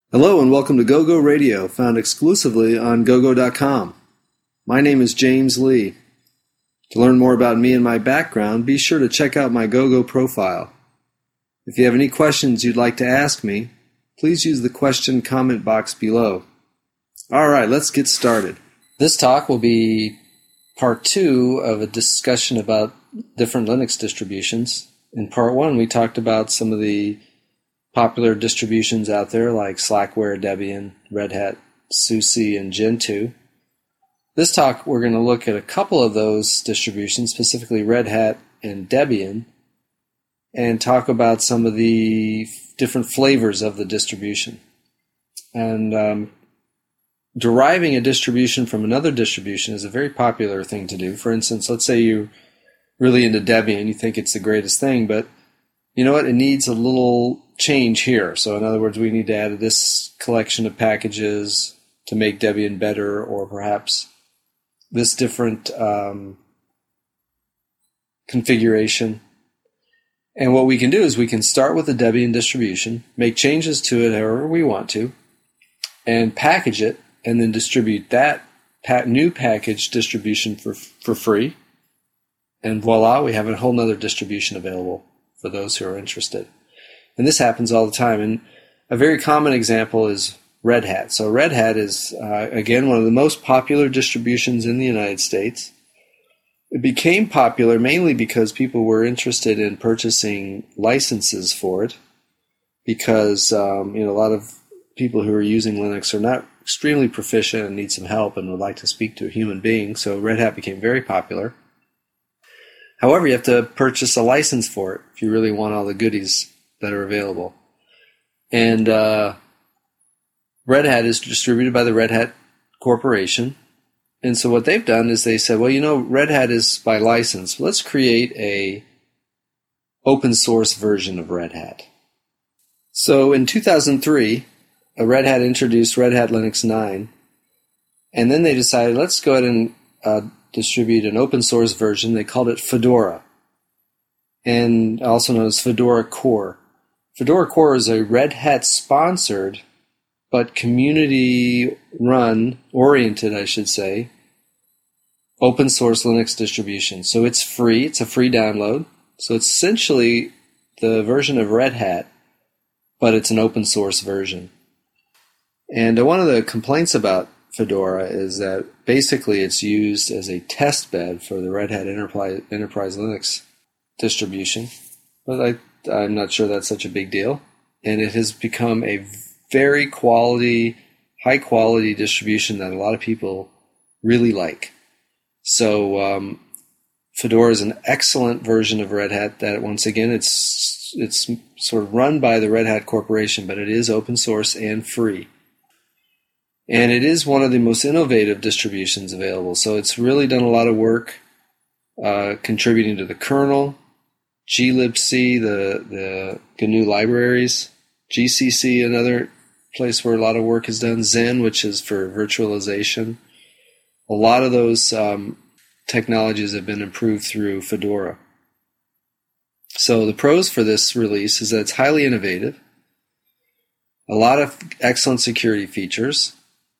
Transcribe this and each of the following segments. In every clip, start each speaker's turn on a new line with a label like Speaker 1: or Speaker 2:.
Speaker 1: Hello and welcome to GoGo Radio, found exclusively on gogo.com. My name is James Lee. To learn more about me and my background, be sure to check out my GoGo profile. If you have any questions you'd like to ask me, please use the question comment box below. Alright, let's get started. This talk will be part 2 of a discussion about different Linux distributions. In part 1, we talked about some of the popular distributions out there like Slackware, Debian, Red Hat, SUSE, and Gentoo. This talk, we're going to look at a couple of those distributions, specifically Red Hat and Debian, and talk about some of the different flavors of the distribution. And deriving a distribution from another distribution is a very popular thing to do. For instance, let's say you're really into Debian, you think it's the greatest thing, but you know what? It needs a little change here. So in other words, we need to add this collection of packages to make Debian better, or perhaps this different configuration. And what we can do is we can start with the Debian distribution, make changes to it however we want to, and package it, and then distribute that new package distribution for free. And voila, we have a whole nother distribution available for those who are interested. And this happens all the time. And a very common example is Red Hat. So Red Hat is, again, one of the most popular distributions in the United States. It became popular mainly because people were interested in purchasing licenses for it, because a lot of people who are using Linux are not extremely proficient and need some help and would like to speak to a human being. So Red Hat became very popular. However, you have to purchase a license for it if you really want all the goodies that are available. And Red Hat is distributed by the Red Hat Corporation. And so what they've done is they said, well, Red Hat is by license. Let's create a open source version of Red Hat. So in 2003, Red Hat introduced Red Hat Linux 9. And then they decided, let's go ahead and distribute an open source version. They called it Fedora, and also known as Fedora Core. Fedora Core is a Red Hat sponsored but community run, oriented I should say, open source Linux distribution. So it's free, it's a free download. So it's essentially the version of Red Hat, but it's an open source version. And one of the complaints about Fedora is that basically it's used as a test bed for the Red Hat Enterprise Linux distribution, but I'm not sure that's such a big deal. And it has become a very high quality distribution that a lot of people really like. So Fedora is an excellent version of Red Hat that, once again, it's sort of run by the Red Hat Corporation, but it is open source and free. And it is one of the most innovative distributions available. So it's really done a lot of work contributing to the kernel, glibc, the GNU libraries, GCC, another place where a lot of work is done, Zen, which is for virtualization. A lot of those technologies have been improved through Fedora. So the pros for this release is that it's highly innovative, a lot of excellent security features,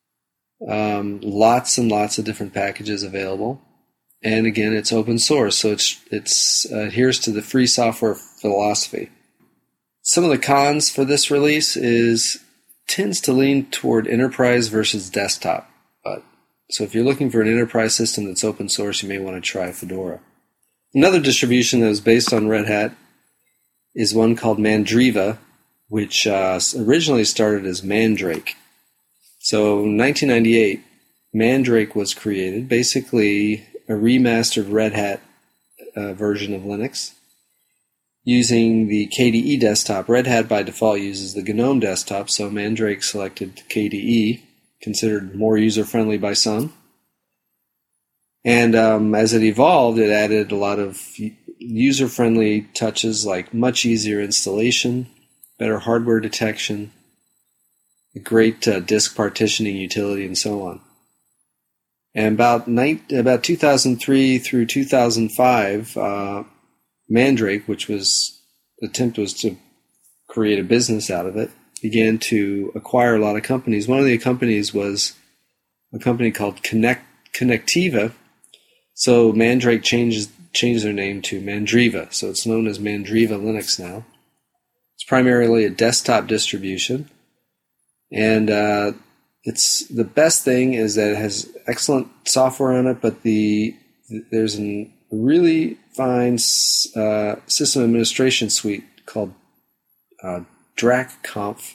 Speaker 1: lots and lots of different packages available, and again, it's open source, so it adheres to the free software philosophy. Some of the cons for this release tends to lean toward enterprise versus desktop. So if you're looking for an enterprise system that's open source, you may want to try Fedora. Another distribution that is based on Red Hat is one called Mandriva, which originally started as Mandrake. So in 1998, Mandrake was created, basically a remastered Red Hat version of Linux, using the KDE desktop. Red Hat by default uses the GNOME desktop, so Mandrake selected KDE, considered more user-friendly by some. And as it evolved, it added a lot of user-friendly touches like much easier installation, better hardware detection, a great disk partitioning utility, and so on. And about 2003 through 2005, Mandrake, which was the attempt was to create a business out of it, began to acquire a lot of companies. One of the companies was a company called Connectiva. So Mandrake changed their name to Mandriva. So it's known as Mandriva Linux now. It's primarily a desktop distribution. And it's the best thing is that it has excellent software on it, but there's a really fine system administration suite called DRACconf,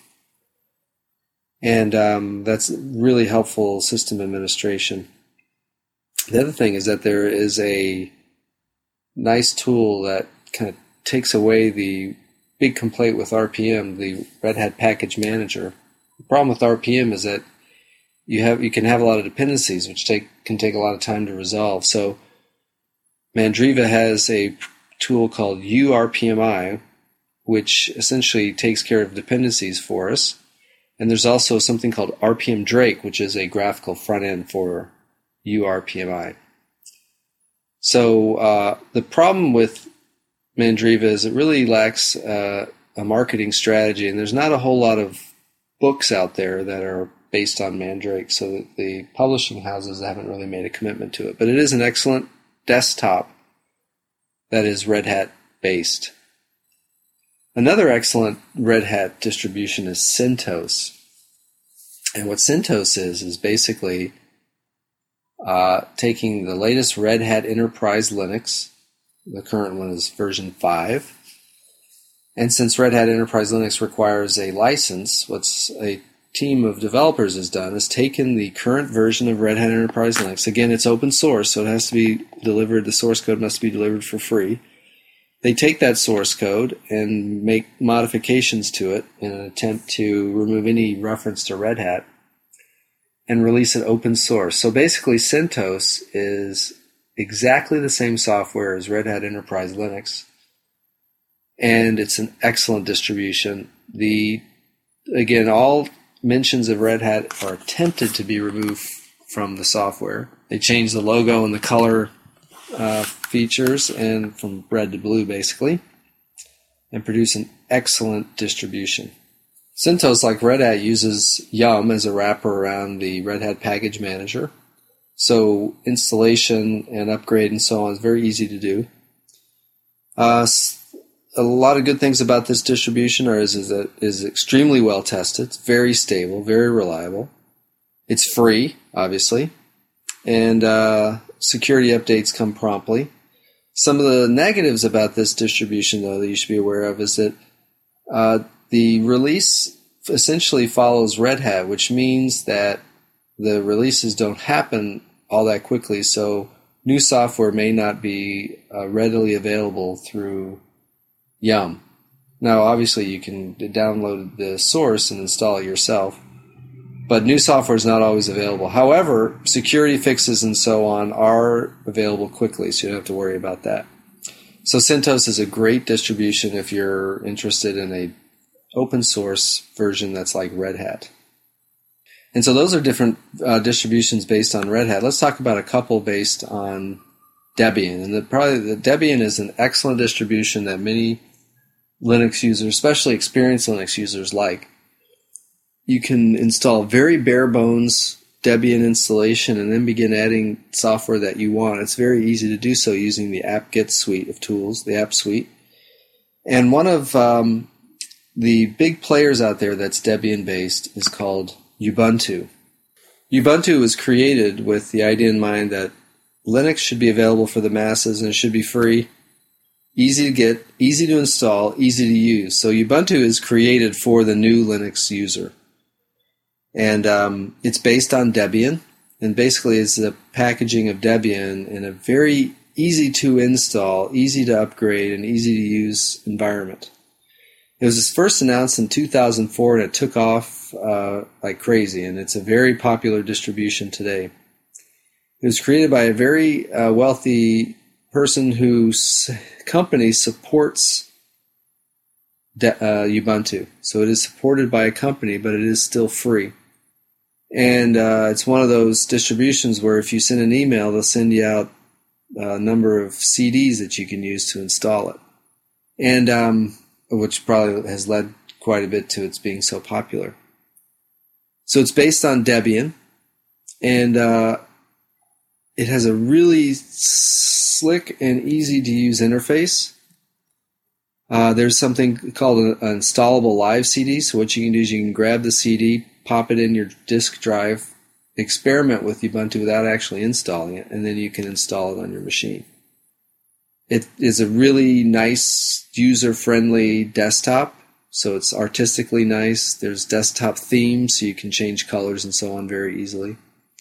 Speaker 1: and that's really helpful system administration. The other thing is that there is a nice tool that kind of takes away the big complaint with RPM, the Red Hat Package Manager. The problem with RPM is that you can have a lot of dependencies, which can take a lot of time to resolve. So Mandriva has a tool called uRPMI, which essentially takes care of dependencies for us. And there's also something called RPM Drake, which is a graphical front end for uRPMI. So the problem with Mandriva is it really lacks a marketing strategy, and there's not a whole lot of books out there that are based on Mandrake, so that the publishing houses haven't really made a commitment to it. But it is an excellent desktop that is Red Hat based. Another excellent Red Hat distribution is CentOS. And what CentOS is basically taking the latest Red Hat Enterprise Linux. The current one is version 5. And since Red Hat Enterprise Linux requires a license, what's a team of developers has done is taken the current version of Red Hat Enterprise Linux. Again, it's open source, so it has to be delivered. The source code must be delivered for free. They take that source code and make modifications to it in an attempt to remove any reference to Red Hat and release it open source. So basically, CentOS is exactly the same software as Red Hat Enterprise Linux, and it's an excellent distribution. Again, all mentions of Red Hat are attempted to be removed from the software. They change the logo and the color features, and from red to blue, basically, and produce an excellent distribution. CentOS, like Red Hat, uses Yum as a wrapper around the Red Hat Package Manager. So installation and upgrade and so on is very easy to do. A lot of good things about this distribution is that it is extremely well tested. It's very stable, very reliable. It's free, obviously, and security updates come promptly. Some of the negatives about this distribution, though, that you should be aware of is that the release essentially follows Red Hat, which means that the releases don't happen all that quickly, so new software may not be readily available through Yum. Now, obviously, you can download the source and install it yourself, but new software is not always available. However, security fixes and so on are available quickly, so you don't have to worry about that. So CentOS is a great distribution if you're interested in a open source version that's like Red Hat. And so those are different distributions based on Red Hat. Let's talk about a couple based on Debian. And the Debian is an excellent distribution that many Linux users, especially experienced Linux users, like. You can install very bare bones Debian installation and then begin adding software that you want. It's very easy to do so using the apt-get suite of tools, the app suite. And one of the big players out there that's Debian based is called Ubuntu. Ubuntu was created with the idea in mind that Linux should be available for the masses and it should be free, easy to get, easy to install, easy to use. So Ubuntu is created for the new Linux user. And it's based on Debian, and basically it's the packaging of Debian in a very easy to install, easy to upgrade, and easy to use environment. It was first announced in 2004, and it took off like crazy, and it's a very popular distribution today. It was created by a very wealthy person whose company supports Ubuntu. So it is supported by a company, but it is still free. And it's one of those distributions where if you send an email, they'll send you out a number of CDs that you can use to install it. And which probably has led quite a bit to its being so popular. So it's based on Debian, and it has a really slick and easy-to-use interface. There's something called an installable live CD. So what you can do is you can grab the CD, pop it in your disk drive, experiment with Ubuntu without actually installing it, and then you can install it on your machine. It is a really nice, user-friendly desktop, so it's artistically nice. There's desktop themes, so you can change colors and so on very easily.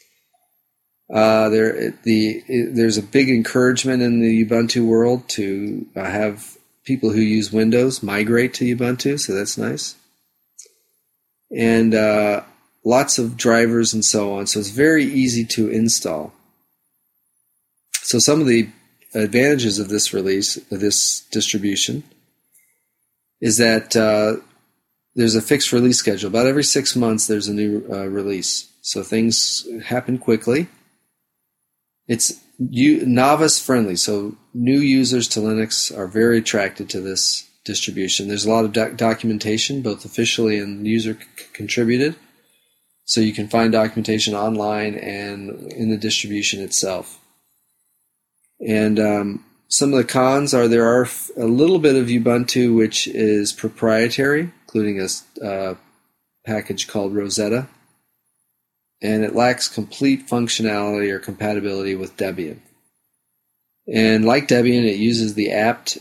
Speaker 1: There's a big encouragement in the Ubuntu world to have people who use Windows migrate to Ubuntu, so that's nice. And lots of drivers and so on, so it's very easy to install. So some of the advantages of this release, of this distribution, is that there's a fixed release schedule. About every 6 months there's a new release, so things happen quickly. It's novice friendly, so new users to Linux are very attracted to this distribution. There's a lot of documentation, both officially and user contributed, so you can find documentation online and in the distribution itself. And some of the cons are there are a little bit of Ubuntu which is proprietary, including a package called Rosetta, and it lacks complete functionality or compatibility with Debian. And like Debian, it uses the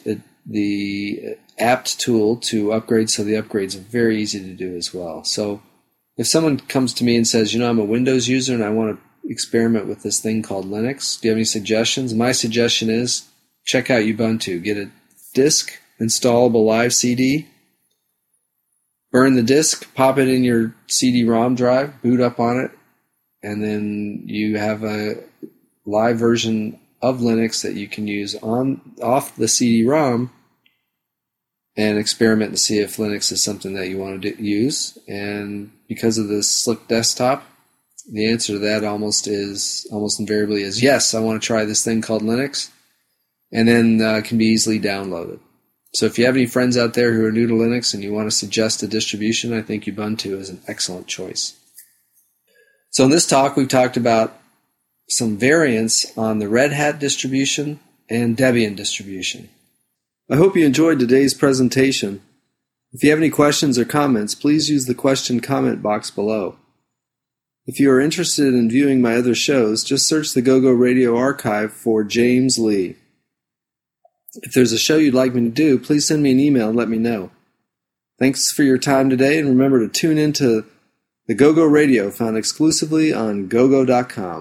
Speaker 1: apt tool to upgrade, so the upgrades are very easy to do as well. So if someone comes to me and says, I'm a Windows user and I want to experiment with this thing called Linux, do you have any suggestions? My suggestion is check out Ubuntu. Get a disk installable live CD, burn the disk, pop it in your CD-ROM drive, boot up on it, and then you have a live version of Linux that you can use off the CD-ROM and experiment and see if Linux is something that you want to use. And because of this slick desktop, the answer to that almost invariably is yes, I want to try this thing called Linux, and then can be easily downloaded. So if you have any friends out there who are new to Linux and you want to suggest a distribution, I think Ubuntu is an excellent choice. So in this talk, we've talked about some variants on the Red Hat distribution and Debian distribution. I hope you enjoyed today's presentation. If you have any questions or comments, please use the question comment box below. If you are interested in viewing my other shows, just search the GoGo Radio archive for James Lee. If there's a show you'd like me to do, please send me an email and let me know. Thanks for your time today, and remember to tune into the GoGo Radio, found exclusively on gogo.com.